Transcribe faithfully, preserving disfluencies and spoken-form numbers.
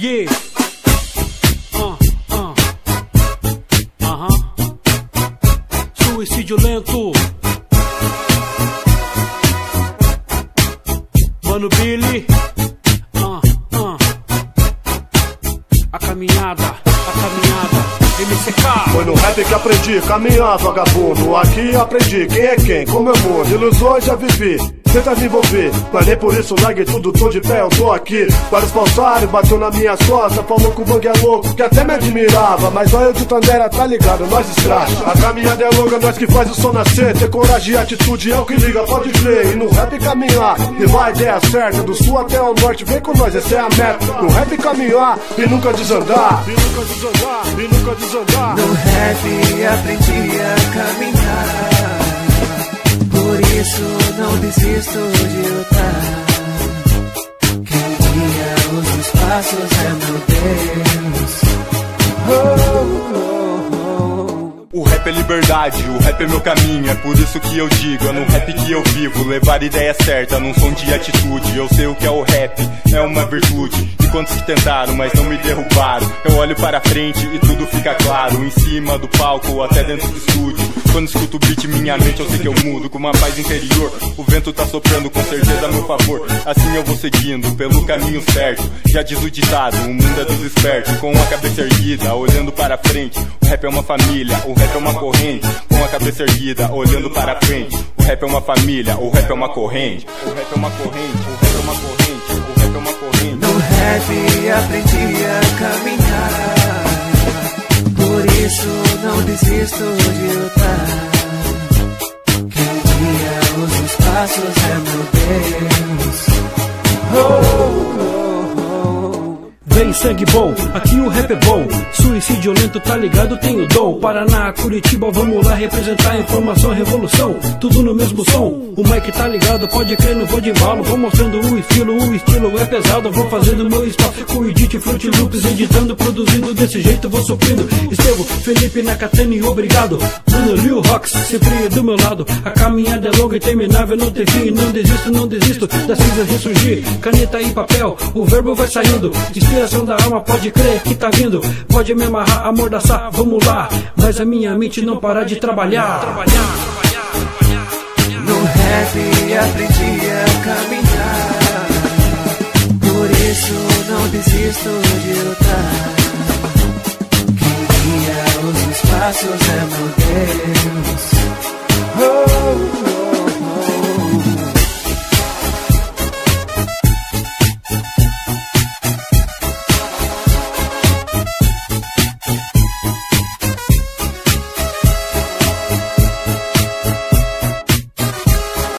Yeah. Uh, uh. Uh-huh. Suicídio lento. Mano Billy. Uh, uh. A caminhada, a caminhada. M C K. Foi no rap que aprendi, caminhar vagabundo. Aqui aprendi quem é quem, como é o mundo. Ilusões já vivi, tenta me envolver. Mas nem por isso larguei tudo, tô de pé, eu tô aqui. Vários falsários bateu na minha costas, falou que o bang é louco, que até me admirava. Mas olha eu de Tandera, tá ligado, nós escracha. A caminhada é longa, nós que faz o som nascer. Ter coragem e atitude é o que liga, pode crer. E no rap caminhar, e vai a ideia certa. Do sul até o norte, vem com nós, essa é a meta. No rap caminhar, e nunca desandar. E nunca desandar, e nunca desandar. No rap aprendi a caminhar, por isso não desisto de lutar. Quem guia os meus passos é meu Deus. Oh, oh, oh. O rap é liberdade, o rap é meu caminho. É por isso que eu digo, é no rap que eu vivo. Levar ideia certa num som de atitude. Eu sei o que é o rap, é uma virtude. E quantos que tentaram, mas não me derrubaram. Eu olho para frente e tudo fica claro. Em cima do palco ou até dentro do estúdio. Quando escuto o beat, minha mente eu sei que eu mudo. Com uma paz interior, o vento tá soprando com certeza a meu favor. Assim eu vou seguindo pelo caminho certo. Já diz o ditado, o mundo é dos espertos. Com a cabeça erguida, olhando para frente. O rap é uma família, o rap é uma corrente. Com a cabeça erguida, olhando para frente. O rap é uma família, o rap é uma corrente. O rap é uma corrente, o rap é uma corrente. O rap é uma corrente. No rap aprendi a caminhar, por isso não desisto de lutar. Quem guia os meus passos é meu Deus. Oh, oh, oh. Vem sangue bom, aqui o rap é bom. Suicídio lento, tá ligado, tem o dom. Paraná, Curitiba, vamos lá representar informação, revolução, tudo no mesmo som. O mic tá ligado, pode crer, não vou de embalo. Vou mostrando o estilo, o estilo é pesado. Vou fazendo meu espaço com o Edit, Fruit Loops, editando, produzindo, desse jeito vou suprindo. Estevo, Felipe, Nakatani, obrigado. Bruno, Lil Rox, sempre do meu lado. A caminhada é longa e terminável, não tem fim. Não desisto, não desisto, das cinzas ressurgir. Caneta e papel, o verbo vai saindo. Inspiração da alma, pode crer que tá vindo. Pode me amarrar, amordaçar, vamos lá. Mas a minha mente não para de trabalhar. Trabalhar, trabalhar, trabalhar. No rap aprendi a caminhar, por isso não desisto de lutar. Quem guia os meus passos é meu Deus. Oh,